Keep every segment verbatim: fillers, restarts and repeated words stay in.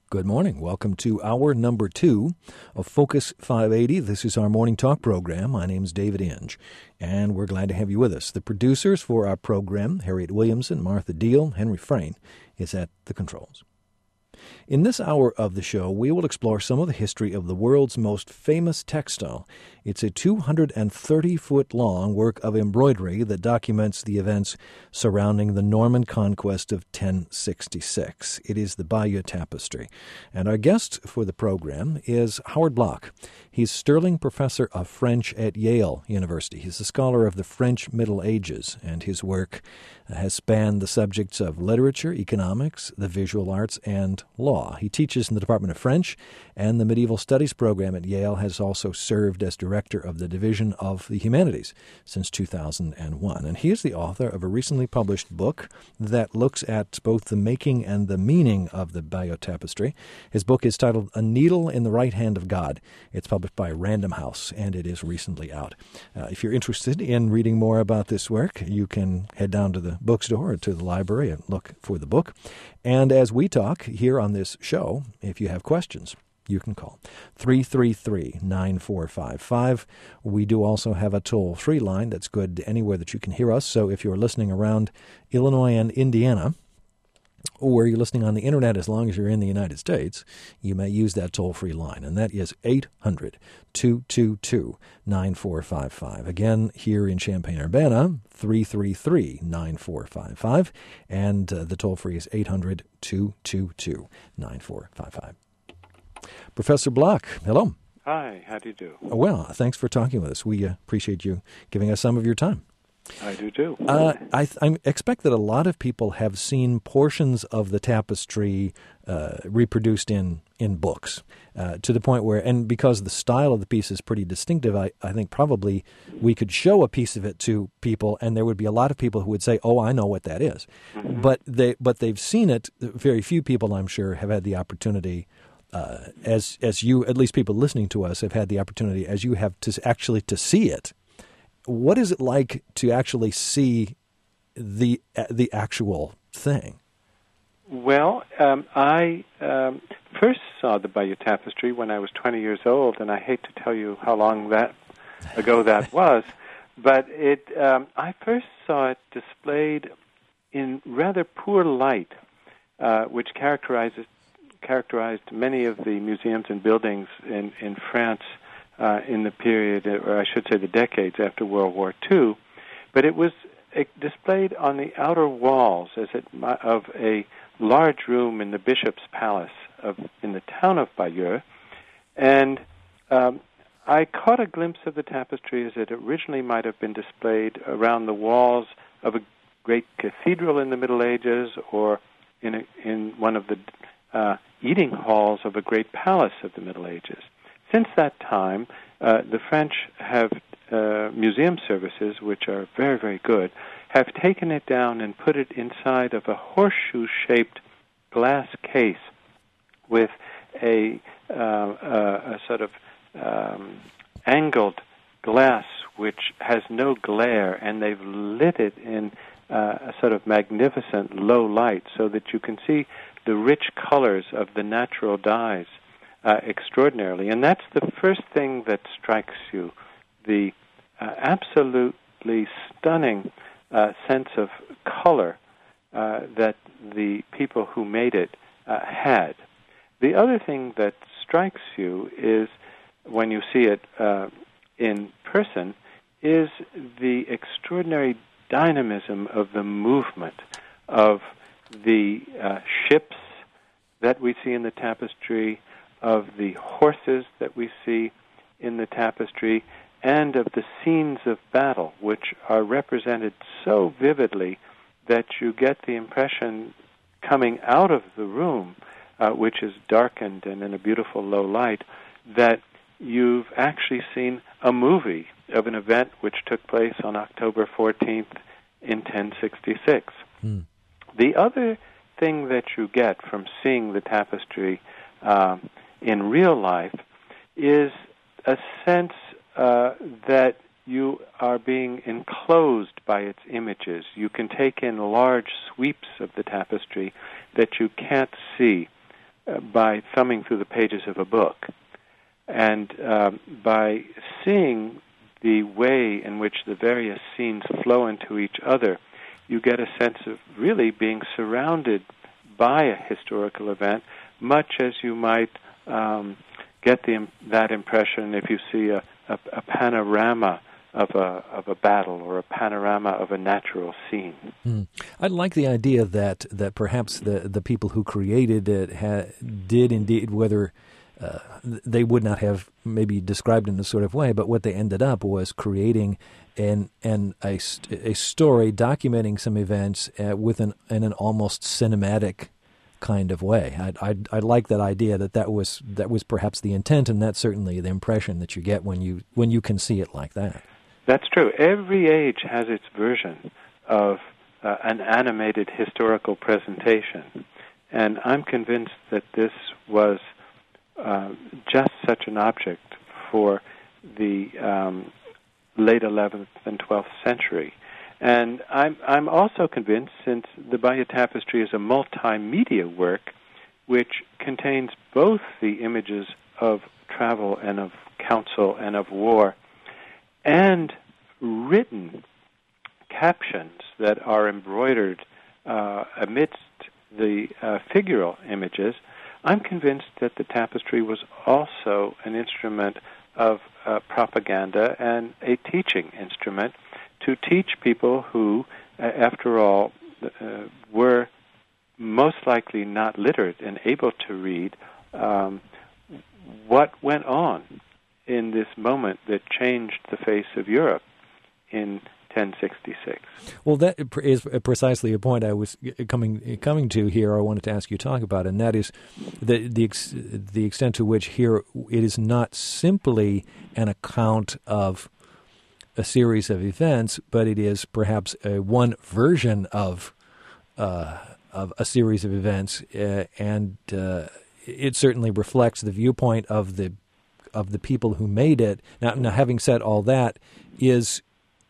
Good morning. Welcome to hour number two of Focus five eighty. This is our morning talk program. My name is David Inge, and we're glad to have you with us. The producers for our program, Harriet Williamson, Martha Deal, Henry Frayne, is at the controls. In this hour of the show, we will explore some of the history of the world's most famous textile. It's a two hundred thirty foot long work of embroidery that documents the events surrounding the Norman conquest of ten sixty-six. It is the Bayeux Tapestry. And our guest for the program is Howard Bloch. He's Sterling Professor of French at Yale University. He's a scholar of the French Middle Ages, and his work has spanned the subjects of literature, economics, the visual arts, and law. He teaches in the Department of French, and the Medieval Studies program at Yale has also served as director of the Division of the Humanities since two thousand one. And he is the author of a recently published book that looks at both the making and the meaning of the Bayeux Tapestry. His book is titled A Needle in the Right Hand of God. It's published by Random House, and it is recently out. Uh, if you're interested in reading more about this work, you can head down to the bookstore or to the library and look for the book. And as we talk here on this show, if you have questions, you can call three three three, nine four five five. We do also have a toll-free line that's good anywhere that you can hear us. So if you're listening around Illinois and Indiana, or you're listening on the Internet as long as you're in the United States, you may use that toll-free line, and that is eight hundred, two two two, nine four five five. Again, here in Champaign-Urbana, three three three, nine four five five, and uh, the toll-free is eight hundred, two two two, nine four five five. Professor Bloch, hello. Hi, how do you do? Well, thanks for talking with us. We uh, appreciate you giving us some of your time. I do too. Uh, I, th- I expect that a lot of people have seen portions of the tapestry uh, reproduced in, in books uh, to the point where, and because the style of the piece is pretty distinctive, I, I think probably we could show a piece of it to people and there would be a lot of people who would say, oh, I know what that is. Mm-hmm. But, they, but they've seen it. Very few people, I'm sure, have had the opportunity uh, as as you, at least people listening to us, have had the opportunity as you have to actually to see it. What is it like to actually see the the actual thing? Well, um, I um, first saw the Bayeux Tapestry when I was twenty years old, and I hate to tell you how long that ago that was, but it um, I first saw it displayed in rather poor light, uh, which characterizes characterized many of the museums and buildings in, in France Uh, in the period, or I should say the decades after World War Two, but it was uh, displayed on the outer walls as it, of a large room in the Bishop's Palace of, in the town of Bayeux, and um, I caught a glimpse of the tapestry as it originally might have been displayed around the walls of a great cathedral in the Middle Ages, or in, a, in one of the uh, eating halls of a great palace of the Middle Ages. Since that time, uh, the French have uh, museum services, which are very, very good, have taken it down and put it inside of a horseshoe-shaped glass case with a, uh, uh, a sort of um, angled glass which has no glare, and they've lit it in uh, a sort of magnificent low light so that you can see the rich colors of the natural dyes Uh, extraordinarily. And that's the first thing that strikes you, the uh, absolutely stunning uh, sense of color uh, that the people who made it uh, had. The other thing that strikes you is, when you see it uh, in person, is the extraordinary dynamism of the movement of the uh, ships that we see in the tapestry, of the horses that we see in the tapestry, and of the scenes of battle, which are represented so vividly that you get the impression coming out of the room, uh, which is darkened and in a beautiful low light, that you've actually seen a movie of an event which took place on October fourteenth in ten sixty-six. Hmm. The other thing that you get from seeing the tapestry um, in real life is a sense uh, that you are being enclosed by its images. You can take in large sweeps of the tapestry that you can't see uh, by thumbing through the pages of a book. And um, by seeing the way in which the various scenes flow into each other, you get a sense of really being surrounded by a historical event, much as you might um, get the, that impression if you see a, a, a panorama of a of a battle or a panorama of a natural scene. Mm. I like the idea that that perhaps the the people who created it ha, did indeed, whether uh, they would not have maybe described it in a sort of way, but what they ended up was creating an an a, a story documenting some events uh, with an in an almost cinematic kind of way. I I I like that idea that that was that was perhaps the intent, and that's certainly the impression that you get when you when you can see it like that. That's true. Every age has its version of uh, an animated historical presentation, and I'm convinced that this was uh, just such an object for the um, late eleventh and twelfth century. And I'm, I'm also convinced, since the Bayeux Tapestry is a multimedia work which contains both the images of travel and of council and of war, and written captions that are embroidered uh, amidst the uh, figural images, I'm convinced that the tapestry was also an instrument of uh, propaganda and a teaching instrument to teach people who, uh, after all, uh, were most likely not literate and able to read um, what went on in this moment that changed the face of Europe in ten sixty-six. Well, that is precisely a point I was coming coming to here. I wanted to ask you to talk about, and that is the the ex, the extent to which here it is not simply an account of a series of events, but it is perhaps a one version of uh, of a series of events, uh, and uh, it certainly reflects the viewpoint of the of the people who made it. Now, now having said all that, is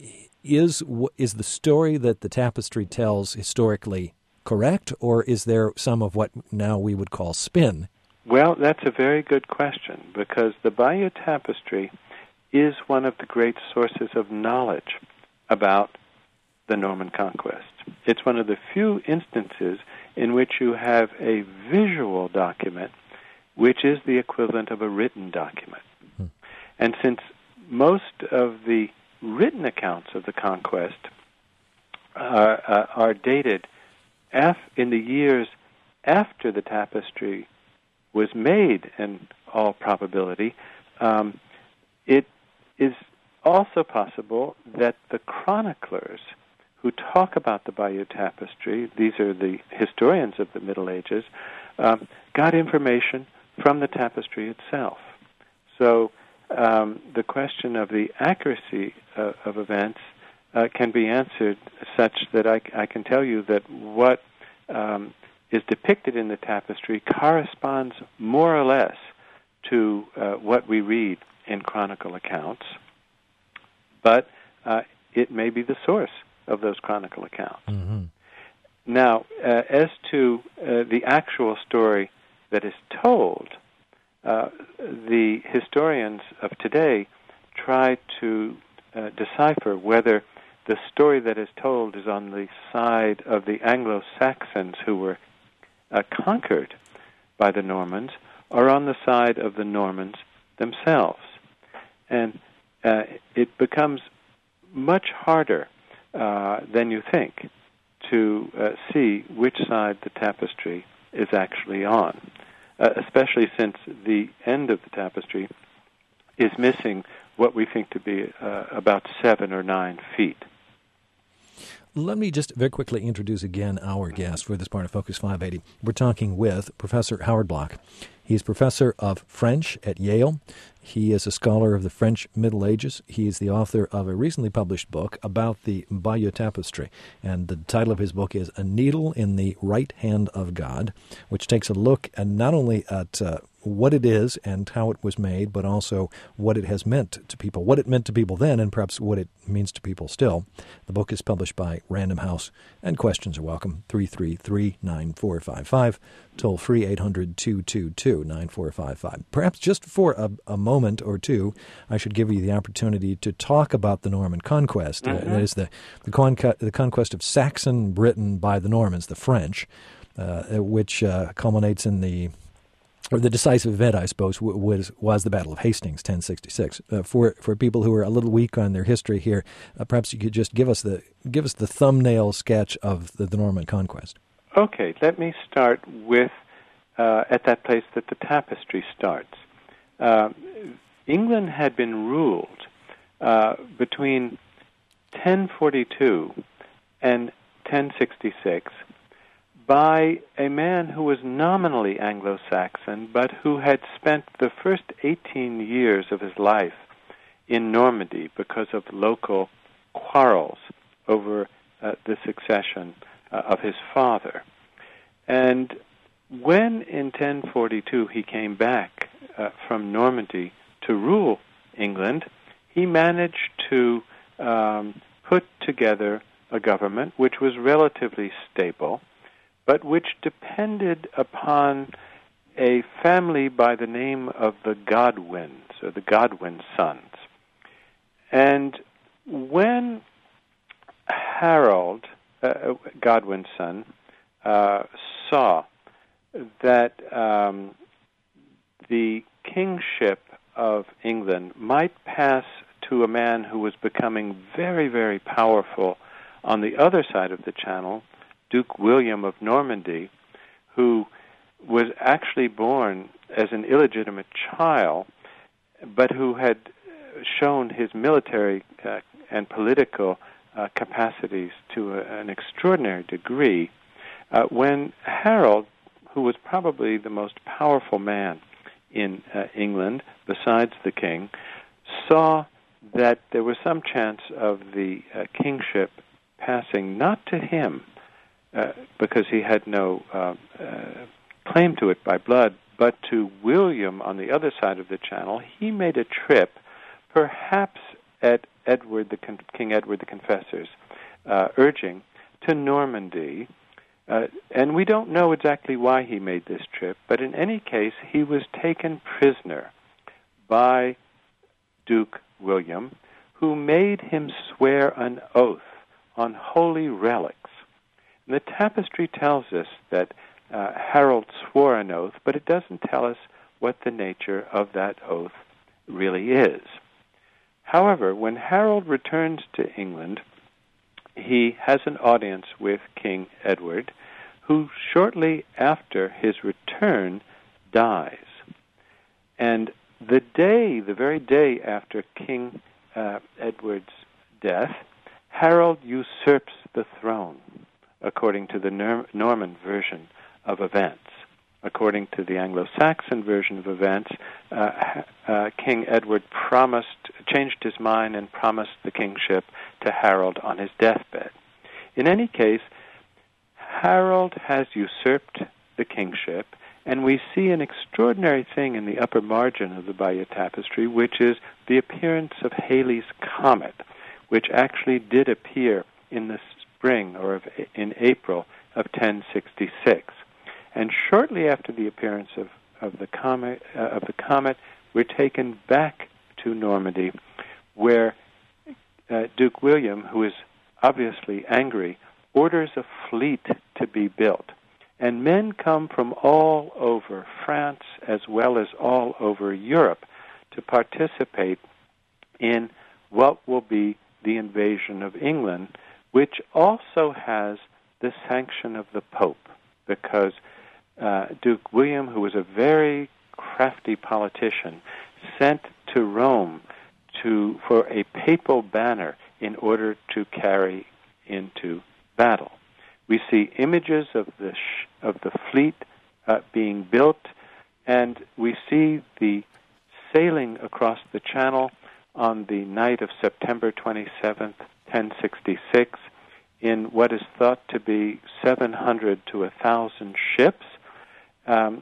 is is the story that the tapestry tells historically correct, or is there some of what now we would call spin? Well, that's a very good question, because the Bayeux Tapestry is one of the great sources of knowledge about the Norman conquest. It's one of the few instances in which you have a visual document which is the equivalent of a written document. Hmm. And since most of the written accounts of the conquest are, uh, are dated af- in the years after the tapestry was made, in all probability, um, it is also possible that the chroniclers who talk about the Bayeux Tapestry, these are the historians of the Middle Ages, um, got information from the tapestry itself. So um, the question of the accuracy uh, of events uh, can be answered such that I, I can tell you that what um, is depicted in the tapestry corresponds more or less to uh, what we read in chronicle accounts, but uh, it may be the source of those chronicle accounts. Mm-hmm. Now, uh, as to uh, the actual story that is told, uh, the historians of today try to uh, decipher whether the story that is told is on the side of the Anglo-Saxons who were uh, conquered by the Normans, or on the side of the Normans themselves. And uh, it becomes much harder uh, than you think to uh, see which side the tapestry is actually on, uh, especially since the end of the tapestry is missing what we think to be uh, about seven or nine feet. Let me just very quickly introduce again our guest for this part of Focus five eighty. We're talking with Professor Howard Block. He's professor of French at Yale. He is a scholar of the French Middle Ages. He is the author of a recently published book about the Bayeux Tapestry, and the title of his book is A Needle in the Right Hand of God, which takes a look at not only at uh, what it is and how it was made, but also what it has meant to people, what it meant to people then, and perhaps what it means to people still. The book is published by Random House, and questions are welcome. three three three, nine four five five, toll free eight hundred, two two two, nine four five five. Perhaps just for a, a moment or two, I should give you the opportunity to talk about the Norman Conquest. Mm-hmm. Uh, that is the, the, conca- the conquest of Saxon Britain by the Normans, the French, uh, which uh, culminates in the Or the decisive event, I suppose, was was the Battle of Hastings, ten sixty-six. Uh, for for people who are a little weak on their history here, uh, perhaps you could just give us the give us the thumbnail sketch of the, the Norman Conquest. Okay, let me start with uh, at that place that the tapestry starts. Uh, England had been ruled uh, between ten forty-two and ten sixty-six. By a man who was nominally Anglo-Saxon, but who had spent the first eighteen years of his life in Normandy because of local quarrels over uh, the succession uh, of his father. And when in ten forty-two he came back uh, from Normandy to rule England, he managed to um, put together a government which was relatively stable, but which depended upon a family by the name of the Godwins, or the Godwin sons. And when Harold, uh, Godwin's son, uh, saw that um, the kingship of England might pass to a man who was becoming very, very powerful on the other side of the Channel, Duke William of Normandy, who was actually born as an illegitimate child, but who had shown his military uh, and political uh, capacities to a, an extraordinary degree, uh, when Harold, who was probably the most powerful man in uh, England, besides the king, saw that there was some chance of the uh, kingship passing not to him, Uh, because he had no uh, uh, claim to it by blood, but to William on the other side of the Channel, he made a trip, perhaps at Edward, the Con- King Edward the Confessor's uh, urging, to Normandy. Uh, and we don't know exactly why he made this trip, but in any case, he was taken prisoner by Duke William, who made him swear an oath on holy relics. And the tapestry tells us that uh, Harold swore an oath, but it doesn't tell us what the nature of that oath really is. However, when Harold returns to England, he has an audience with King Edward, who shortly after his return dies. And the day, the very day after King uh, Edward's death, Harold usurps the throne, according to the Nor- Norman version of events. According to the Anglo-Saxon version of events, uh, uh, King Edward promised, changed his mind and promised the kingship to Harold on his deathbed. In any case, Harold has usurped the kingship, and we see an extraordinary thing in the upper margin of the Bayeux Tapestry, which is the appearance of Halley's Comet, which actually did appear in the spring or in April of ten sixty-six. And shortly after the appearance of, of the comet, uh, of the comet, we're taken back to Normandy, where uh, Duke William, who is obviously angry, orders a fleet to be built. And men come from all over France as well as all over Europe to participate in what will be the invasion of England, which also has the sanction of the Pope, because uh, Duke William, who was a very crafty politician, sent to Rome to for a papal banner in order to carry into battle. We see images of the sh- of the fleet uh, being built, and we see the sailing across the Channel on the night of September twenty-seventh, ten sixty-six, in what is thought to be seven hundred to one thousand ships, um, and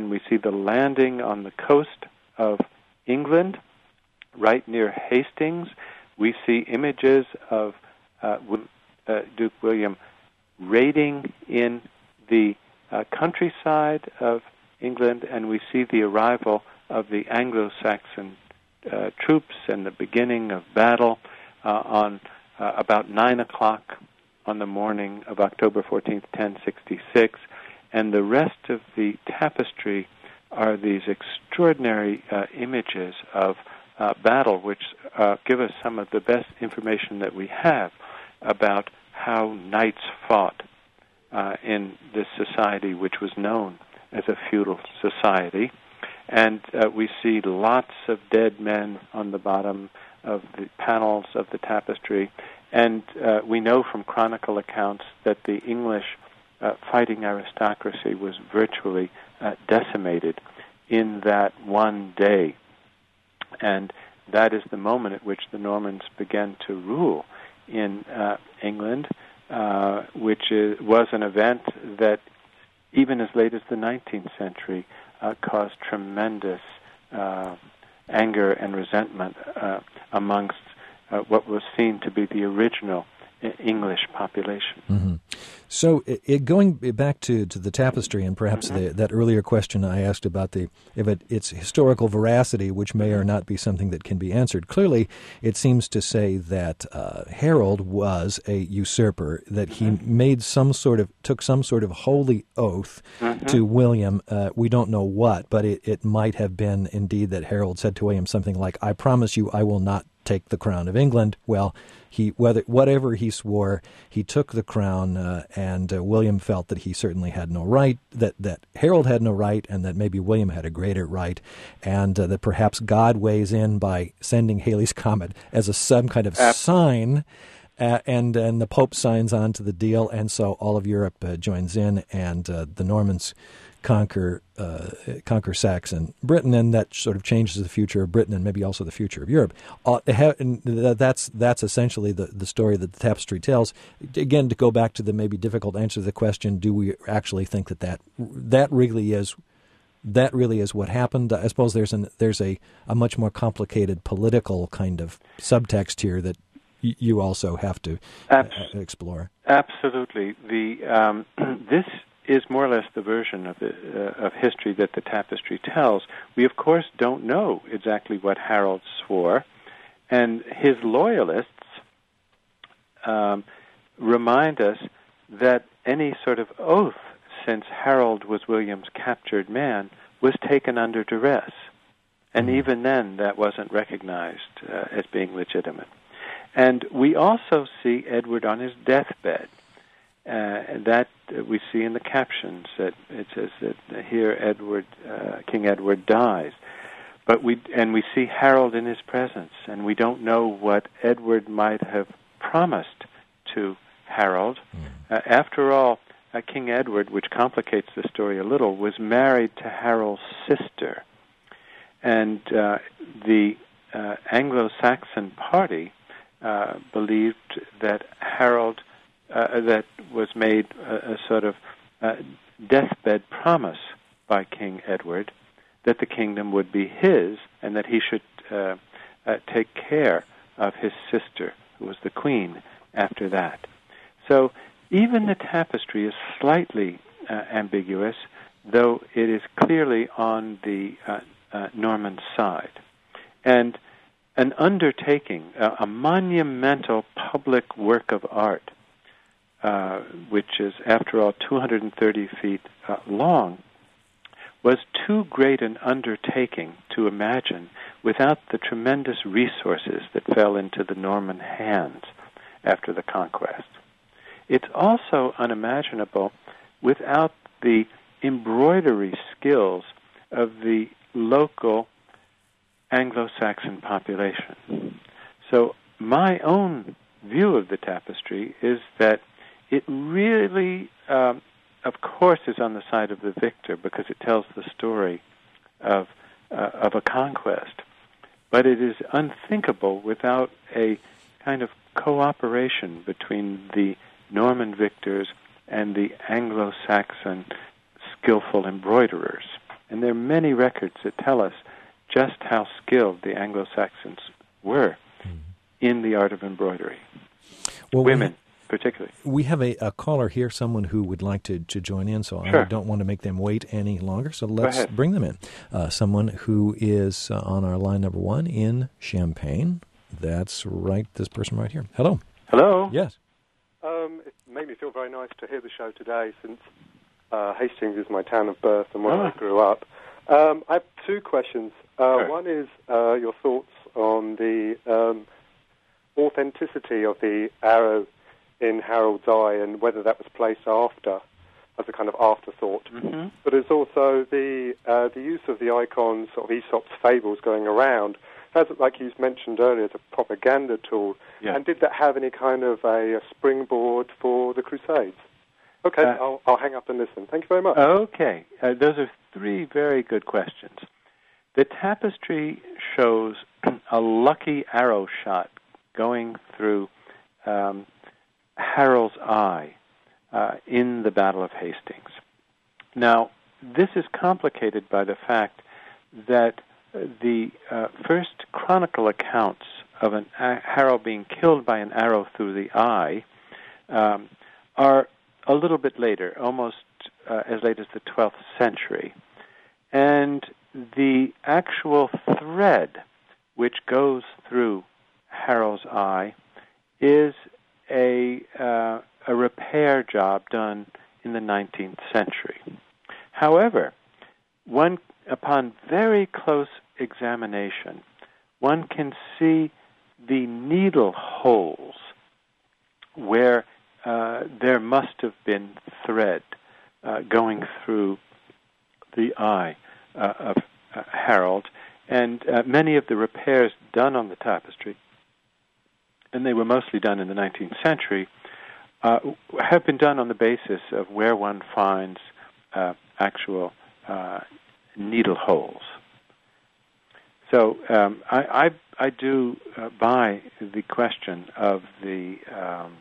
and we see the landing on the coast of England, right near Hastings. We see images of uh, uh, Duke William raiding in the uh, countryside of England, and we see the arrival of the Anglo-Saxon uh, troops and the beginning of battle uh, on uh, about nine o'clock on the morning of October fourteenth, ten sixty-six, and the rest of the tapestry are these extraordinary uh, images of uh, battle, which uh, give us some of the best information that we have about how knights fought uh, in this society, which was known as a feudal society. And uh, we see lots of dead men on the bottom of the panels of the tapestry. And uh, we know from chronicle accounts that the English uh, fighting aristocracy was virtually uh, decimated in that one day. And that is the moment at which the Normans began to rule in uh, England, uh, which is, was an event that even as late as the nineteenth century uh, caused tremendous uh, anger and resentment uh, amongst uh, what was seen to be the original English population. Mm-hmm. So, it, going back to, to the tapestry and perhaps mm-hmm. the, that earlier question I asked about the if it, its historical veracity, which may or not be something that can be answered, clearly it seems to say that uh, Harold was a usurper, that he mm-hmm. made some sort of took some sort of holy oath mm-hmm. to William. Uh, we don't know what, but it, it might have been indeed that Harold said to William something like, "I promise you, I will not take the crown of England." Well, he whether whatever he swore, he took the crown, uh, and uh, William felt that he certainly had no right, that, that Harold had no right, and that maybe William had a greater right, and uh, that perhaps God weighs in by sending Halley's Comet as a some kind of sign, uh, and and the Pope signs on to the deal, and so all of Europe uh, joins in, and uh, the Normans conquer uh, conquer Saxon Britain, and that sort of changes the future of Britain and maybe also the future of Europe. Uh, and that's that's essentially the, the story that the tapestry tells. Again, to go back to the maybe difficult answer to the question, do we actually think that that, that really is that really is what happened? I suppose there's an there's a, a much more complicated political kind of subtext here that y- you also have to uh, explore. Absolutely. The um, this. is more or less the version of the, uh, of history that the tapestry tells. We, of course, don't know exactly what Harold swore, and his loyalists um, remind us that any sort of oath, since Harold was William's captured man, was taken under duress. And mm-hmm. even then, that wasn't recognized uh, as being legitimate. And we also see Edward on his deathbed. Uh, and that uh, we see in the captions that it says that uh, here Edward, uh, King Edward dies, but we and we see Harold in his presence, and we don't know what Edward might have promised to Harold. Mm. Uh, after all, uh, King Edward, which complicates the story a little, was married to Harold's sister, and uh, the uh, Anglo-Saxon party uh, believed that Harold. Uh, that was made a, a sort of uh, deathbed promise by King Edward that the kingdom would be his and that he should uh, uh, take care of his sister, who was the queen, after that. So even the tapestry is slightly uh, ambiguous, though it is clearly on the uh, uh, Norman side. And an undertaking, uh, a monumental public work of art, Uh, which is, after all, two hundred thirty feet uh, long, was too great an undertaking to imagine without the tremendous resources that fell into the Norman hands after the conquest. It's also unimaginable without the embroidery skills of the local Anglo-Saxon population. So my own view of the tapestry is that it really, um, of course, is on the side of the victor because it tells the story of uh, of a conquest. But it is unthinkable without a kind of cooperation between the Norman victors and the Anglo-Saxon skillful embroiderers. And there are many records that tell us just how skilled the Anglo-Saxons were mm-hmm. in the art of embroidery. Well, Women, we, particularly. We have a, a caller here, someone who would like to, to join in, so sure. I don't want to make them wait any longer, so let's bring them in. Uh, someone who is uh, on our line number one in Champaign. That's right, this person right here. Hello. Hello. Yes. Um, it made me feel very nice to hear the show today, since uh, Hastings is my town of birth and where oh. I grew up. Um, I have two questions. Uh, sure. One is uh, your thoughts on the um, authenticity of the arrow in Harold's eye and whether that was placed after, as a kind of afterthought. Mm-hmm. But it's also the uh, the use of the icons of Aesop's fables going around, as, like you mentioned earlier, as a propaganda tool. Yeah. And did that have any kind of a, a springboard for the Crusades? Okay, uh, I'll, I'll hang up and listen. Thank you very much. Okay, uh, those are three very good questions. The tapestry shows a lucky arrow shot going through um, Harold's eye uh, in the Battle of Hastings. Now, this is complicated by the fact that the uh, first chronicle accounts of an uh, Harold being killed by an arrow through the eye um, are a little bit later, almost uh, as late as the twelfth century. And the actual thread which goes through Harold's eye is a uh, a repair job done in the nineteenth century. However, one upon very close examination, one can see the needle holes where uh, there must have been thread uh, going through the eye uh, of uh, Harold, and uh, many of the repairs done on the tapestry, and they were mostly done in the nineteenth century, uh, have been done on the basis of where one finds uh, actual uh, needle holes. So um, I, I, I do uh, buy the question of the um,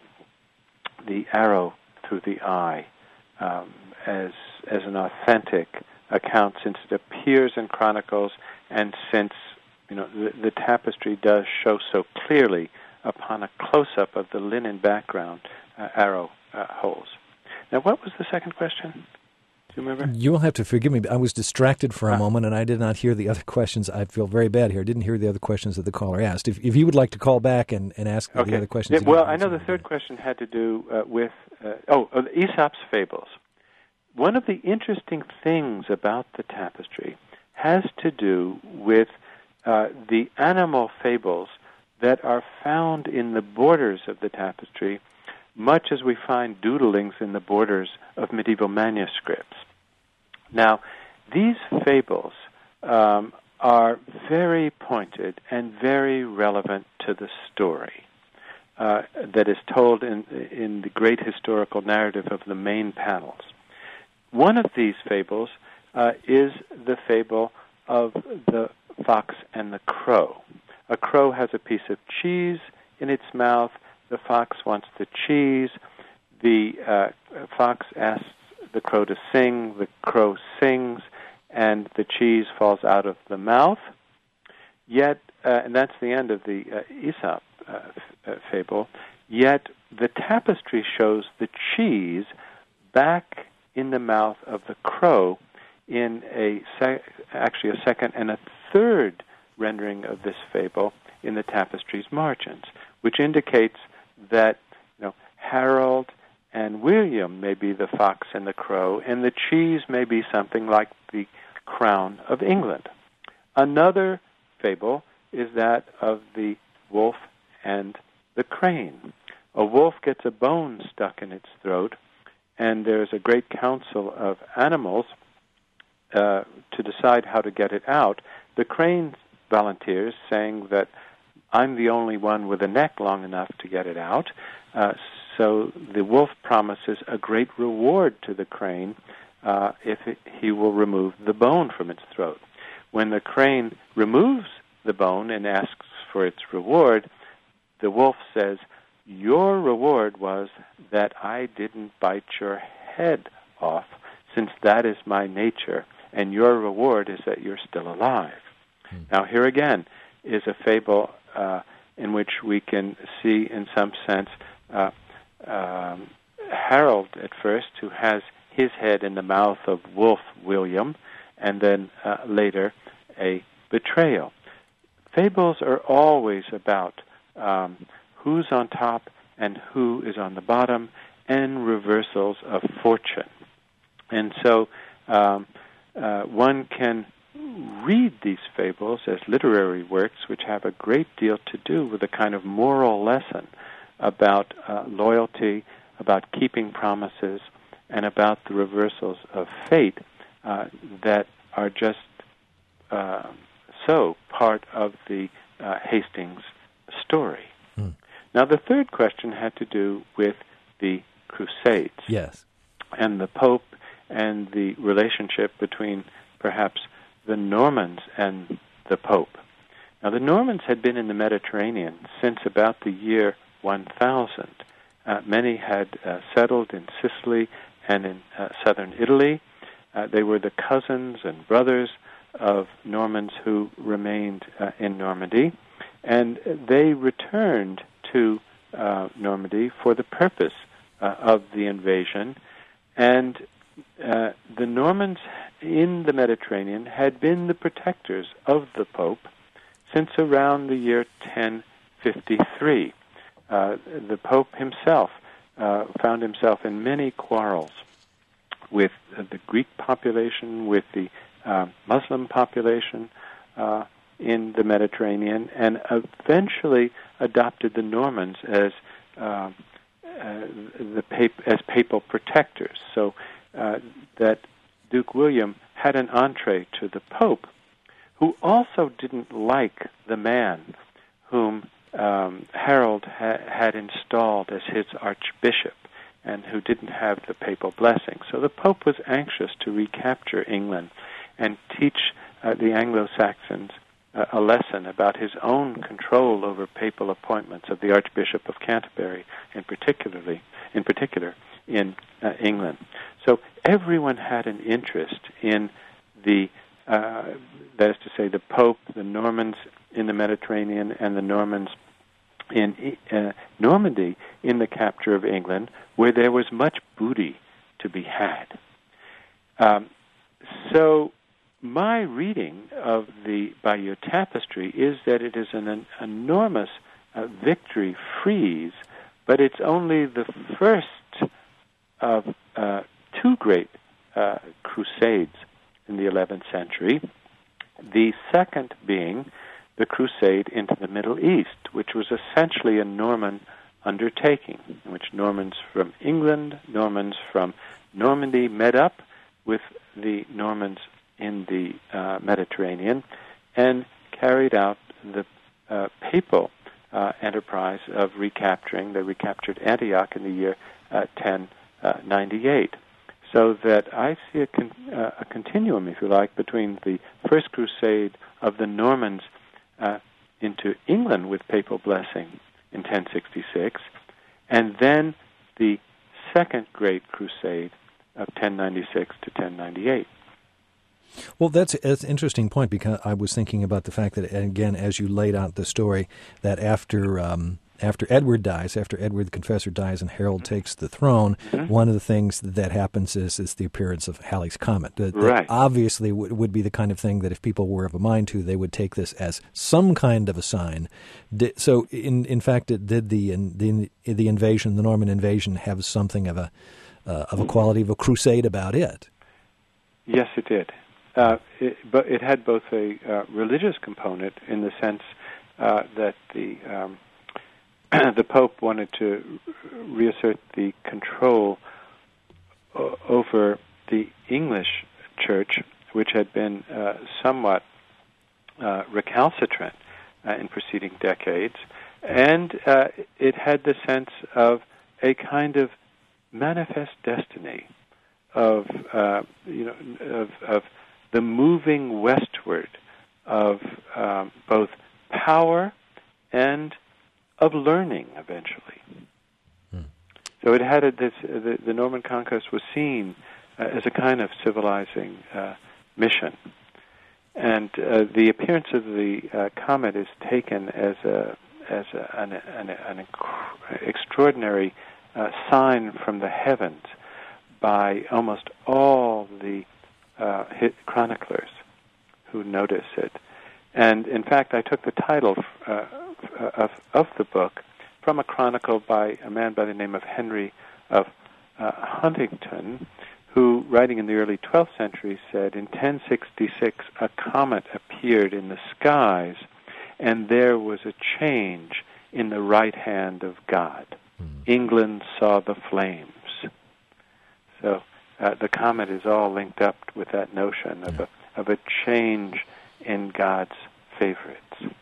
the arrow through the eye um, as as an authentic account, since it appears in chronicles, and since you know the, the tapestry does show so clearly upon a close-up of the linen background uh, arrow uh, holes. Now, what was the second question? Do you remember? You'll have to forgive me. I was distracted for a ah. moment, and I did not hear the other questions. I feel very bad here. I didn't hear the other questions that the caller asked. If, if you would like to call back and, and ask okay. the other questions. Yeah, well, I know the third question had to do uh, with, uh, oh, uh, Aesop's fables. One of the interesting things about the tapestry has to do with uh, the animal fables that are found in the borders of the tapestry, much as we find doodlings in the borders of medieval manuscripts. Now, these fables um, are very pointed and very relevant to the story uh, that is told in, in the great historical narrative of the main panels. One of these fables uh, is the fable of the fox and the crow. A crow has a piece of cheese in its mouth. The fox wants the cheese. The uh, fox asks the crow to sing. The crow sings, and the cheese falls out of the mouth. Yet, uh, and that's the end of the uh, Aesop uh, f- uh, fable, yet the tapestry shows the cheese back in the mouth of the crow in a sec- actually a second and a third rendering of this fable in the tapestry's margins, which indicates that you know Harold and William may be the fox and the crow, and the cheese may be something like the crown of England. Another fable is that of the wolf and the crane. A wolf gets a bone stuck in its throat, and there's a great council of animals uh, to decide how to get it out. The crane volunteers, saying that I'm the only one with a neck long enough to get it out. Uh, so the wolf promises a great reward to the crane uh, if it, he will remove the bone from its throat. When the crane removes the bone and asks for its reward, the wolf says, "Your reward was that I didn't bite your head off, since that is my nature, and your reward is that you're still alive. Hmm. Now, here again is a fable uh, in which we can see, in some sense, uh, um, Harold at first, who has his head in the mouth of Wolf William, and then uh, later a betrayal. Fables are always about um, who's on top and who is on the bottom, and reversals of fortune. And so um, uh, one can read these fables as literary works which have a great deal to do with a kind of moral lesson about uh, loyalty, about keeping promises, and about the reversals of fate uh, that are just uh, so part of the uh, Hastings story. Hmm. Now, the third question had to do with the Crusades. Yes. And the Pope and the relationship between perhaps the Normans and the Pope. Now, the Normans had been in the Mediterranean since about the year one thousand. Uh, many had uh, settled in Sicily and in uh, southern Italy. Uh, they were the cousins and brothers of Normans who remained uh, in Normandy, and they returned to uh, Normandy for the purpose uh, of the invasion. And uh, the Normans in the Mediterranean had been the protectors of the Pope since around the year ten fifty-three. Uh, the Pope himself uh, found himself in many quarrels with uh, the Greek population, with the uh, Muslim population uh, in the Mediterranean, and eventually adopted the Normans as uh, uh, the pap- as papal protectors. So uh, that Duke William had an entree to the Pope, who also didn't like the man whom um, Harold ha- had installed as his archbishop, and who didn't have the papal blessing. So the Pope was anxious to recapture England and teach uh, the Anglo-Saxons uh, a lesson about his own control over papal appointments of the Archbishop of Canterbury, in particularly, in particular, in uh, England. So everyone had an interest in the, uh, that is to say, the Pope, the Normans in the Mediterranean, and the Normans in uh, Normandy in the capture of England, where there was much booty to be had. Um, so my reading of the Bayeux Tapestry is that it is an, an enormous uh, victory frieze, but it's only the first of uh, two great uh, crusades in the eleventh century, the second being the crusade into the Middle East, which was essentially a Norman undertaking, in which Normans from England, Normans from Normandy met up with the Normans in the uh, Mediterranean and carried out the uh, papal uh, enterprise of recapturing. They recaptured Antioch in the year uh, ten ninety-eight. So that I see a, con- uh, a continuum, if you like, between the First Crusade of the Normans uh, into England with papal blessing in ten sixty-six, and then the Second Great Crusade of ten ninety-six to ten ninety-eight. Well, that's, that's an interesting point, because I was thinking about the fact that, again, as you laid out the story, that after um, after Edward dies, after Edward the Confessor dies and Harold mm-hmm. takes the throne, mm-hmm. one of the things that happens is, is the appearance of Halley's Comet. That, right. that obviously would, would be the kind of thing that if people were of a mind to, they would take this as some kind of a sign. Did, so, in in fact, it did the the the invasion, the Norman invasion, have something of a uh, of a quality of a crusade about it? Yes, it did. Uh, it, but it had both a uh, religious component in the sense uh, that the um, the Pope wanted to reassert the control o- over the English Church, which had been uh, somewhat uh, recalcitrant uh, in preceding decades, and uh, it had the sense of a kind of manifest destiny of uh, you know of, of the moving westward of um, both power and of learning eventually. Hmm. So it had a, this, the, the Norman conquest was seen uh, as a kind of civilizing uh, mission. And uh, the appearance of the uh, comet is taken as a as a, an, an, an extraordinary uh, sign from the heavens by almost all the uh, hit chroniclers who notice it. And in fact, I took the title uh, of of the book from a chronicle by a man by the name of Henry of uh, Huntington, who, writing in the early twelfth century, said, in ten sixty-six, a comet appeared in the skies, and there was a change in the right hand of God. Mm. England saw the flames. So uh, the comet is all linked up with that notion of a, of a change in God's favorites.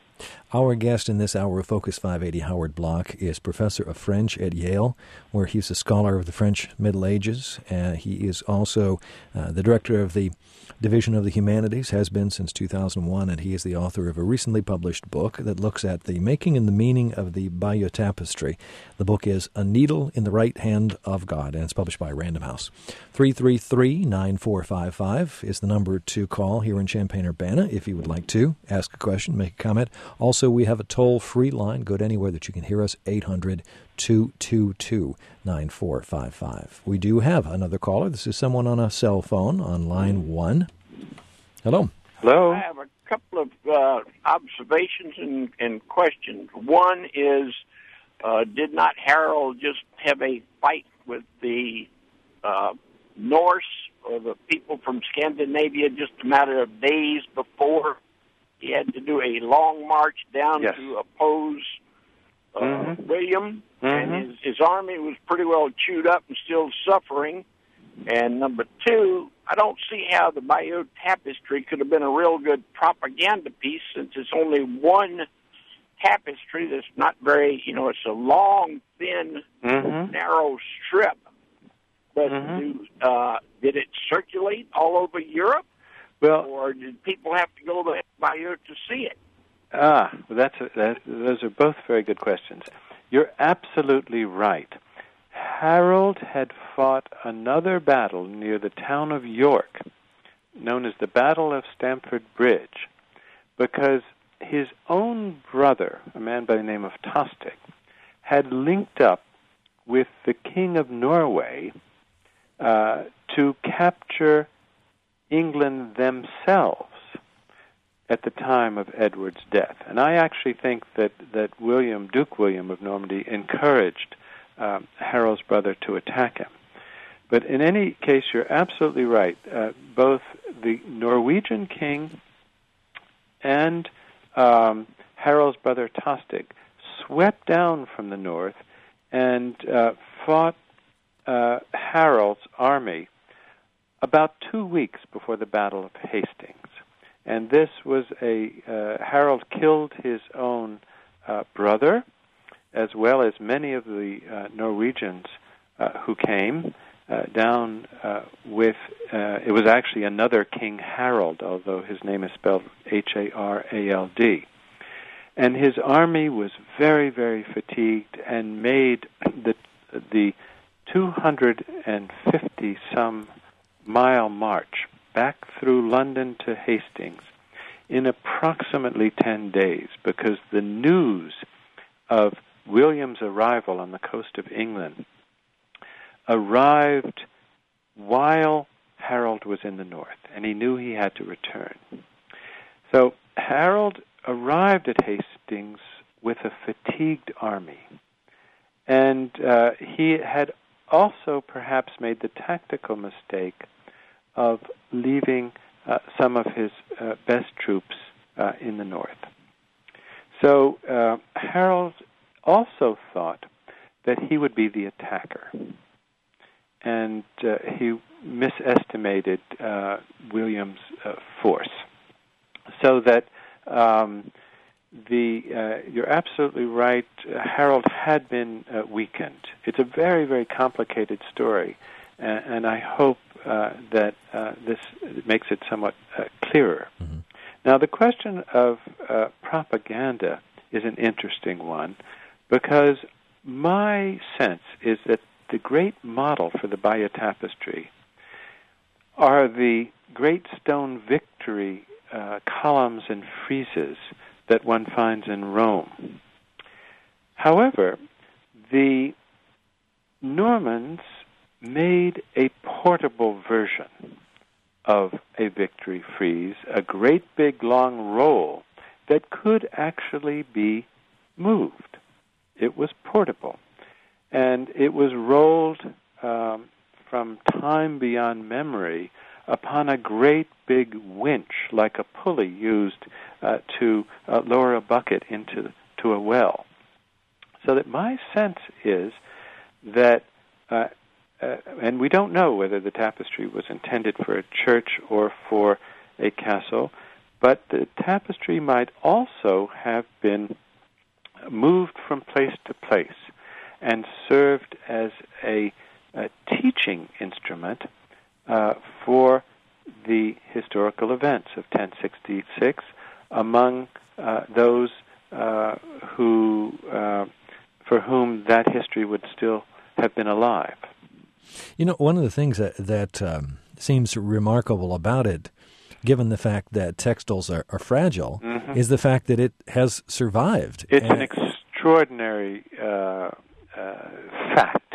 Our guest in this hour of Focus five eighty, Howard Block, is professor of French at Yale, where he's a scholar of the French Middle Ages. Uh, he is also uh, the director of the Division of the Humanities, has been since two thousand one, and he is the author of a recently published book that looks at the making and the meaning of the Bayeux Tapestry. The book is A Needle in the Right Hand of God, and it's published by Random House. three three three, nine four five five is the number to call here in Champaign-Urbana if you would like to ask a question, make a comment. Also, we have a toll-free line. Go to anywhere that you can hear us, eight hundred, two two two, nine four five five. We do have another caller. This is someone on a cell phone on line one. Hello. Hello. I have a couple of uh, observations and, and questions. One is, uh, did not Harold just have a fight with the uh, Norse or the people from Scandinavia just a matter of days before he had to do a long march down yes. to oppose uh, mm-hmm. William? Mm-hmm. And his, his army was pretty well chewed up and still suffering. And number two, I don't see how the Bayeux Tapestry could have been a real good propaganda piece, since it's only one tapestry that's not very, you know, it's a long, thin, mm-hmm. narrow strip. But mm-hmm. do, uh, did it circulate all over Europe? Well, or did people have to go to Bayeux to see it? Ah, well, that's a, that, those are both very good questions. You're absolutely right. Harold had fought another battle near the town of York, known as the Battle of Stamford Bridge, because his own brother, a man by the name of Tostig, had linked up with the King of Norway uh, to capture England themselves at the time of Edward's death. And I actually think that, that William, Duke William of Normandy, encouraged um, Harold's brother to attack him. But in any case, you're absolutely right. Uh, both the Norwegian king and um, Harold's brother Tostig swept down from the north and uh, fought uh, Harold's army about two weeks before the Battle of Hastings. And this was a, uh, Harold killed his own uh, brother, as well as many of the uh, Norwegians uh, who came uh, down uh, with, uh, it was actually another King Harold, although his name is spelled H A R A L D. And his army was very, very fatigued and made the the two hundred fifty some mile march back through London to Hastings in approximately ten days, because the news of William's arrival on the coast of England arrived while Harold was in the north, and he knew he had to return. So Harold arrived at Hastings with a fatigued army, and uh, he had also perhaps made the tactical mistake of leaving uh, some of his uh, best troops uh, in the north. So uh, Harold also thought that he would be the attacker, and uh, he misestimated uh, William's uh, force. So that um, the uh, you're absolutely right. Uh, Harold had been uh, weakened. It's a very, very complicated story, and, and I hope uh, that uh, this makes it somewhat uh, clearer. Mm-hmm. Now, the question of uh, propaganda is an interesting one, because my sense is that the great model for the Bayeux Tapestry are the great stone victory uh, columns and friezes that one finds in Rome. However, the Normans made a portable version of a victory frieze, a great big long roll that could actually be moved. It was portable, and it was rolled um, from time beyond memory upon a great big winch, like a pulley used uh, to uh, lower a bucket into to a well. So that my sense is that, uh, uh, and we don't know whether the tapestry was intended for a church or for a castle, but the tapestry might also have been moved from place to place and served as a, a teaching instrument uh, for the historical events of ten sixty-six among uh, those uh, who, uh, for whom that history would still have been alive. You know, one of the things that, that um, seems remarkable about it, given the fact that textiles are, are fragile, mm-hmm. is the fact that it has survived. It's and an extraordinary uh, uh, fact.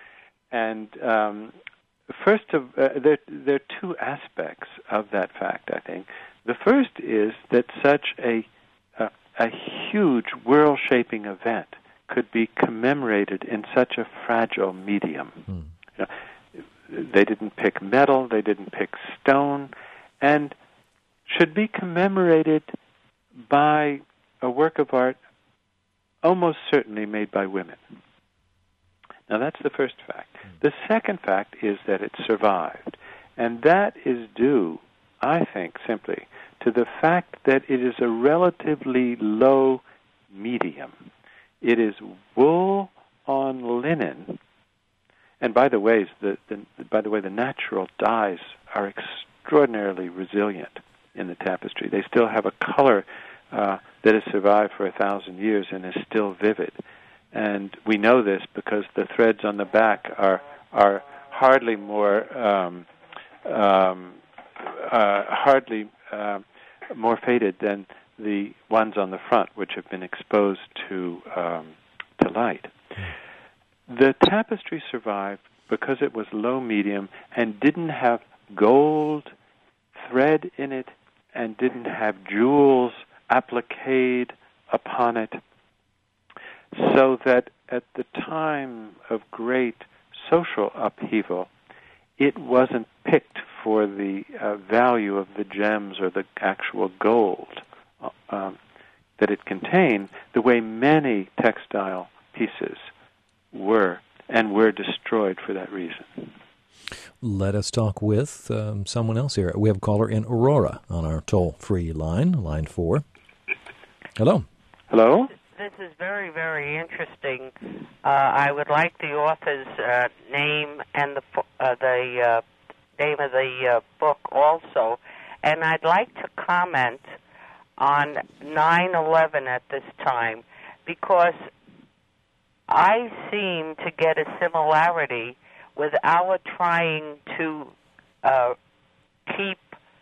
And um, first, of, uh, there, there are two aspects of that fact, I think. The first is that such a, a, a huge world-shaping event could be commemorated in such a fragile medium. Hmm. You know, they didn't pick metal, they didn't pick stone, and should be commemorated by a work of art almost certainly made by women. Now, that's the first fact. The second fact is that it survived, and that is due, I think, simply to the fact that it is a relatively low medium. It is wool on linen, and by the way, the, the by the way, the natural dyes are extraordinarily resilient in the tapestry. They still have a color uh, that has survived for a thousand years and is still vivid. And we know this because the threads on the back are are hardly more um, um, uh, hardly uh, more faded than the ones on the front, which have been exposed to um, to light. The tapestry survived because it was low medium and didn't have gold thread in it and didn't have jewels appliqued upon it, so that at the time of great social upheaval, it wasn't picked for the uh, value of the gems or the actual gold uh, um, that it contained, the way many textile pieces were, and were destroyed for that reason. Let us talk with um, someone else here. We have a caller in Aurora on our toll-free line, line four. Hello. Hello. This is very, very interesting. Uh, I would like the author's uh, name and the uh, the uh, name of the uh, book also, and I'd like to comment on nine eleven at this time, because I seem to get a similarity with our trying to uh, keep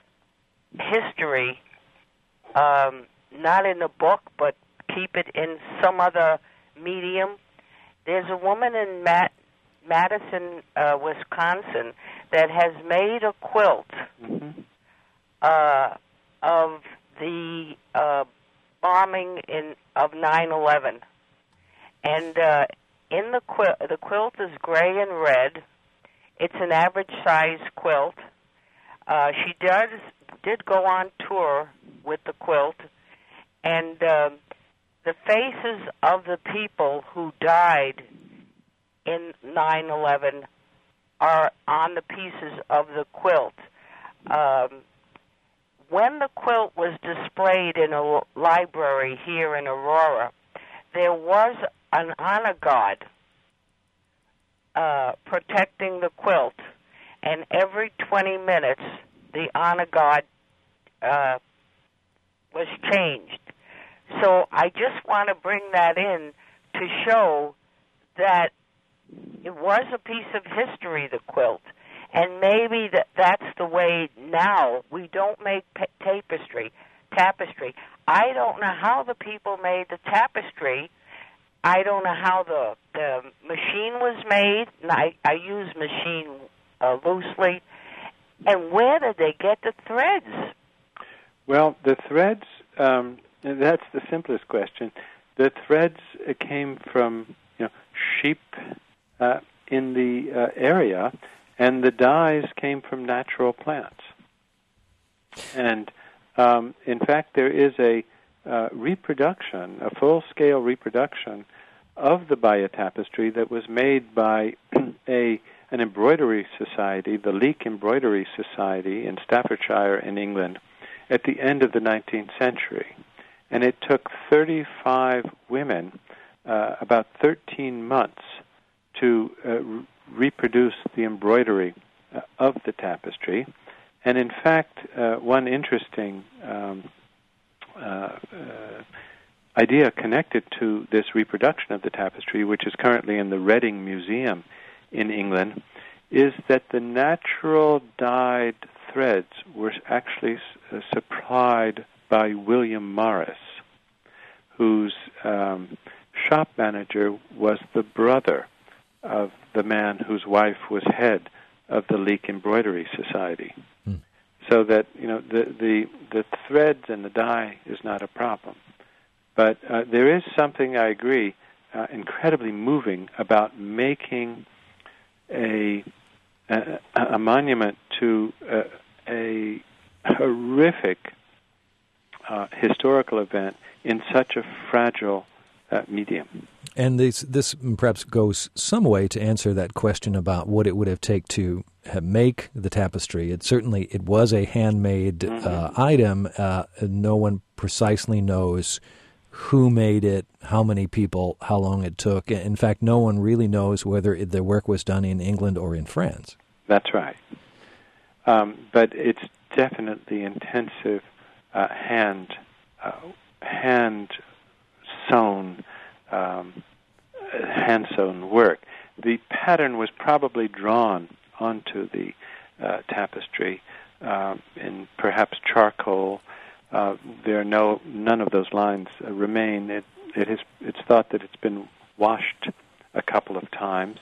history um, not in a book, but keep it in some other medium. There's a woman in Matt, Madison, uh, Wisconsin, that has made a quilt mm-hmm. uh, of the uh, bombing in of nine eleven. And uh, in the quilt, the quilt is gray and red. It's an average-size quilt. Uh, she does did go on tour with the quilt, and uh, the faces of the people who died in nine eleven are on the pieces of the quilt. Um, when the quilt was displayed in a library here in Aurora, there was an honor guard uh, protecting the quilt, and every twenty minutes the honor guard uh, was changed. So I just want to bring that in to show that it was a piece of history, the quilt, And maybe that that's the way now. We don't make pa- tapestry, tapestry. I don't know how the people made the tapestry. I don't know how the, the machine was made. And I, I use machine uh, loosely. And where did they get the threads? Well, the threads, um, that's the simplest question. The threads uh, came from you know, sheep uh, in the uh, area, and the dyes came from natural plants. And, um, in fact, there is a uh, reproduction, a full-scale reproduction of the Bayeux tapestry that was made by a an embroidery society, the Leek Embroidery Society in Staffordshire in England, at the end of the nineteenth century. And it took thirty-five women uh, about thirteen months to uh, re- reproduce the embroidery uh, of the tapestry. And in fact, uh, one interesting um, uh, uh, idea connected to this reproduction of the tapestry, which is currently in the Reading Museum in England, is that the natural dyed threads were actually uh, supplied by William Morris, whose um, shop manager was the brother of the man whose wife was head of the Leek Embroidery Society. Hmm. So that, you know, the, the, the threads and the dye is not a problem. But uh, there is something, I agree, uh, incredibly moving about making a, a, a monument to uh, a horrific uh, historical event in such a fragile uh, medium. And this, this perhaps goes some way to answer that question about what it would have taken to have make the tapestry. It certainly it was a handmade mm-hmm. uh, item. Uh, no one precisely knows who made it, how many people, how long it took. In fact, no one really knows whether the work was done in England or in France. That's right. Um, but it's definitely intensive uh, hand uh, hand sewn um, hand sewn work. The pattern was probably drawn onto the uh, tapestry uh, in perhaps charcoal. Uh, there are no none of those lines uh, remain. It it is it's thought that it's been washed a couple of times,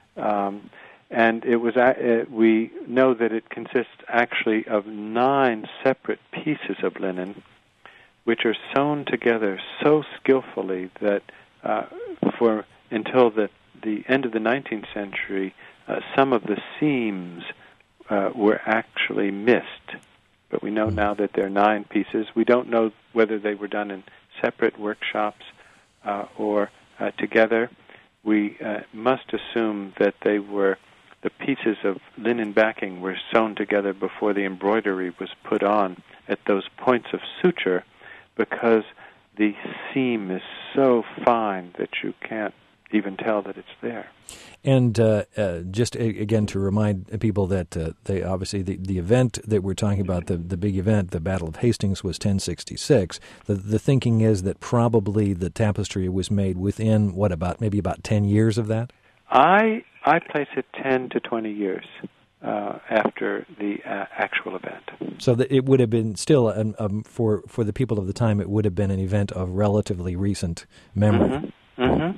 um, and it was. Uh, we know that it consists actually of nine separate pieces of linen, which are sewn together so skillfully that uh, for until the the end of the nineteenth century, uh, some of the seams uh, were actually missed. But we know now that there are nine pieces. We don't know whether they were done in separate workshops uh, or uh, together. We uh, must assume that they were the pieces of linen backing were sewn together before the embroidery was put on at those points of suture, because the seam is so fine that you can't even tell that it's there. And uh, uh, just a, again to remind people that uh, they obviously the, the event that we're talking about, the, the big event, the Battle of Hastings, was ten sixty-six. The the thinking is that probably the tapestry was made within what about maybe about ten years of that. I I place it ten to twenty years uh, after the uh, actual event. So that it would have been still um, um, for for the people of the time, it would have been an event of relatively recent memory. Mm-hmm. Mm-hmm.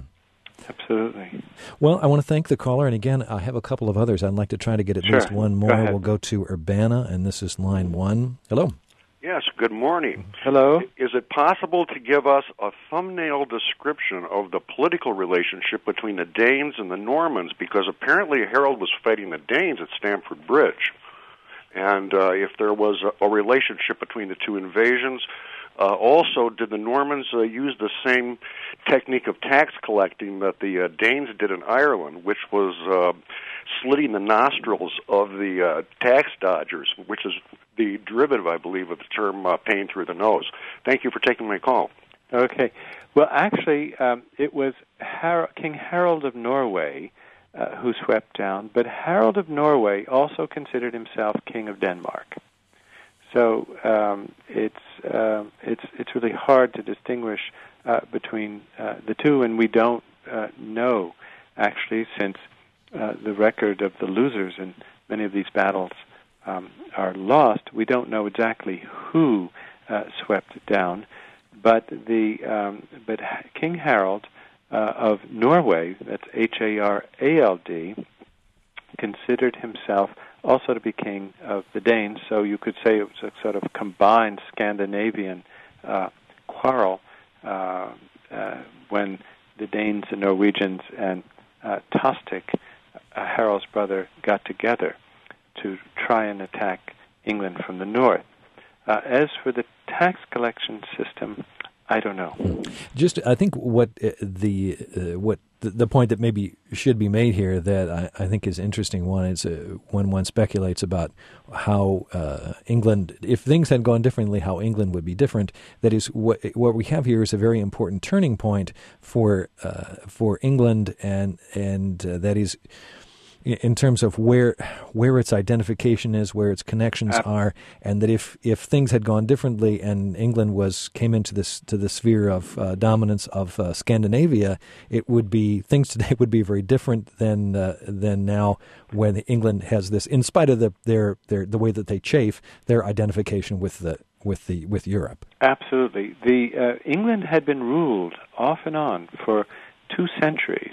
Absolutely. Well, I want to thank the caller, and again, I have a couple of others. I'd like to try to get at sure. least one more. Go We'll go to Urbana, and this is line one. Hello. Yes, good morning. Hello. Is it possible to give us a thumbnail description of the political relationship between the Danes and the Normans? Because apparently Harold was fighting the Danes at Stamford Bridge. And uh, if there was a, a relationship between the two invasions. Uh, also, did the Normans uh, use the same technique of tax collecting that the uh, Danes did in Ireland, which was uh, slitting the nostrils of the uh, tax dodgers, which is the derivative, I believe, of the term uh, paying through the nose? Thank you for taking my call. Okay. Well, actually, um, it was Har- King Harold of Norway uh, who swept down, but Harold of Norway also considered himself King of Denmark. So um, it's uh, it's it's really hard to distinguish uh, between uh, the two, and we don't uh, know actually, since uh, the record of the losers in many of these battles um, are lost. We don't know exactly who uh, swept it down, but the um, but King Harald uh, of Norway, that's H A R A L D, considered himself also to be king of the Danes, so you could say it was a sort of combined Scandinavian uh, quarrel uh, uh, when the Danes and Norwegians and uh, Tostig, uh, Harald's brother, got together to try and attack England from the north. Uh, as for the tax collection system, I don't know. Just, I think what uh, the uh, what the, the point that maybe should be made here that I, I think is interesting one is uh, when one speculates about how uh, England, if things had gone differently, how England would be different. That is what what we have here is a very important turning point for uh, for England, and and uh, that is in terms of where where its identification is, where its connections are, and that if, if things had gone differently and England was came into this to the sphere of uh, dominance of uh, Scandinavia, it would be things today would be very different than uh, than now when England has this, in spite of the their their the way that they chafe, their identification with the with the with Europe. Absolutely, the uh, England had been ruled off and on for two centuries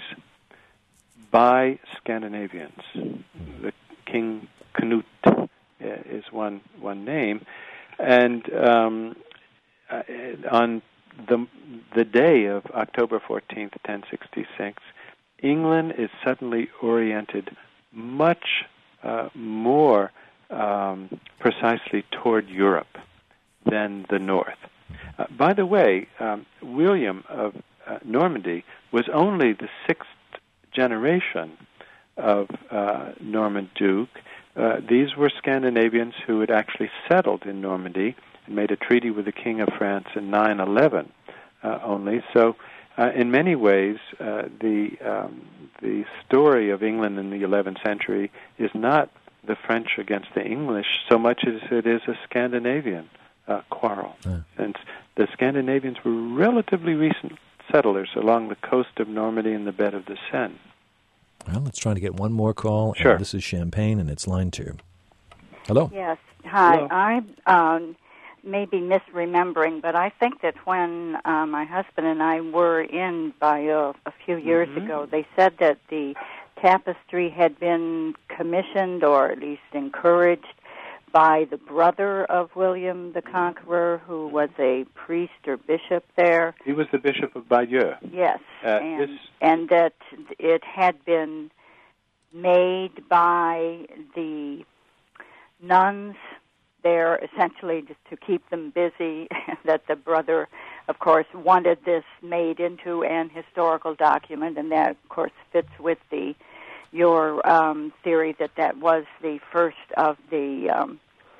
by Scandinavians. The King Canute uh, is one one name, and um, uh, on the the day of October fourteenth, ten sixty-six, England is suddenly oriented much uh, more um, precisely toward Europe than the north. Uh, by the way, um, William of uh, Normandy was only the sixth generation of uh, Norman Duke. Uh, these were Scandinavians who had actually settled in Normandy and made a treaty with the King of France in nine eleven uh, only. So, uh, in many ways, uh, the um, the story of England in the eleventh century is not the French against the English so much as it is a Scandinavian uh, quarrel, yeah. Since the Scandinavians were relatively recent settlers along the coast of Normandy and the bed of the Seine. Well, let's try to get one more call. Sure. And this is Champagne, and it's line two. Hello. Yes. Hi. Hello. I um, may be misremembering, but I think that when uh, my husband and I were in Bayeux a few years mm-hmm. ago, they said that the tapestry had been commissioned or at least encouraged by the brother of William the Conqueror, who was a priest or bishop there. He was the Bishop of Bayeux. Yes, uh, and, this... and that it had been made by the nuns there essentially just to keep them busy, that the brother, of course, wanted this made into an historical document, and that, of course, fits with the your um, theory that that was the first of the, um,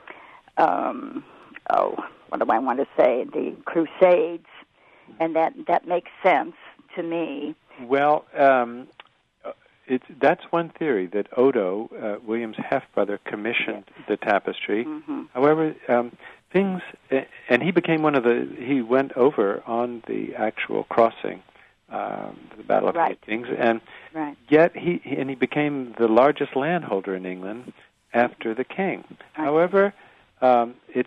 um, oh, what do I want to say, the Crusades, and that, that makes sense to me. Well, um, it's, that's one theory, that Odo, uh, William's half-brother, commissioned yes. the tapestry. Mm-hmm. However, um, things, and he became one of the, he went over on the actual crossing, Um, the Battle of right. Hastings, and right. yet he, he and he became the largest landholder in England after the king. Right. However, um, it's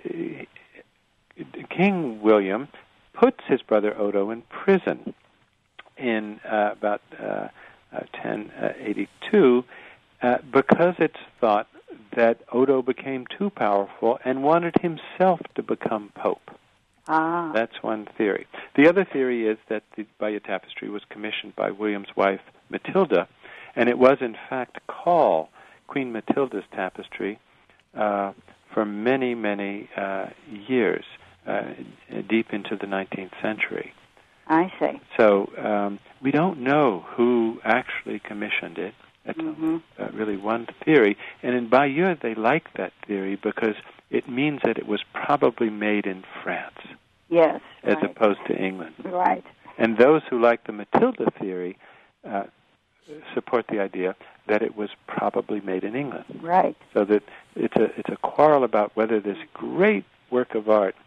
uh, King William puts his brother Odo in prison in uh, about uh, uh, ten eighty-two uh, because it's thought that Odo became too powerful and wanted himself to become pope. Ah. That's one theory. The other theory is that the Bayeux Tapestry was commissioned by William's wife, Matilda, and it was, in fact, called Queen Matilda's Tapestry uh, for many, many uh, years, uh, deep into the nineteenth century. I see. So um, we don't know who actually commissioned it. That's mm-hmm. uh, really one theory. And in Bayeux, they like that theory because it means that it was probably made in France. Yes. As right. opposed to England. Right. And those who like the Matilda theory uh, support the idea that it was probably made in England. Right. So that it's a it's a quarrel about whether this great work of art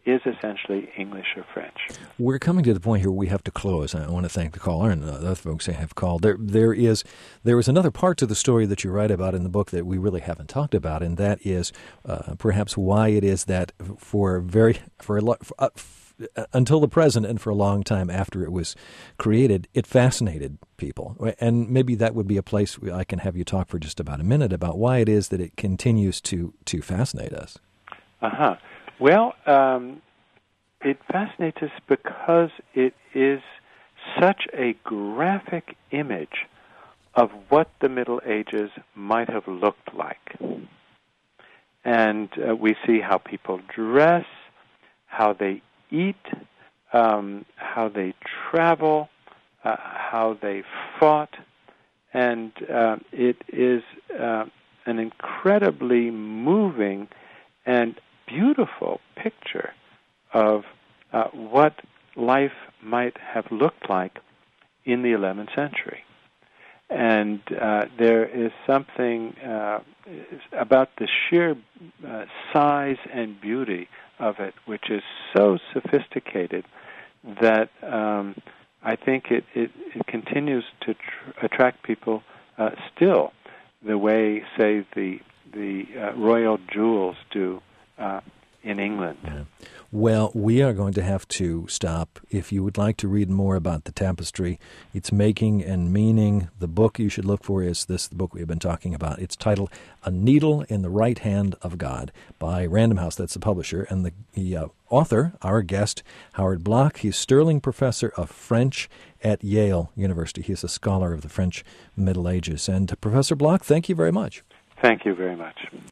is essentially English or French. We're coming to the point here where we have to close. I want to thank the caller and the other folks who have called. There, there is, there is another part to the story that you write about in the book that we really haven't talked about, and that is uh, perhaps why it is that for very for a lot. For, uh, until the present and for a long time after it was created, it fascinated people. And maybe that would be a place I can have you talk for just about a minute about why it is that it continues to, to fascinate us. Uh-huh. Well, um, it fascinates us because it is such a graphic image of what the Middle Ages might have looked like. And uh, we see how people dress, how they eat, um, how they travel, uh, how they fought, and uh, it is uh, an incredibly moving and beautiful picture of uh, what life might have looked like in the eleventh century. And uh, there is something uh, about the sheer uh, size and beauty of it, which is so sophisticated that um, I think it, it, it continues to tr- attract people uh, still, the way, say, the the uh, royal jewels do uh, in England. Yeah. Well, we are going to have to stop. If you would like to read more about the tapestry, its making and meaning, the book you should look for is this, the book we've been talking about. It's titled A Needle in the Right Hand of God by Random House. That's the publisher. And the, the uh, author, our guest, Howard Bloch, he's Sterling Professor of French at Yale University. He's a scholar of the French Middle Ages. And uh, Professor Bloch, thank you very much. Thank you very much.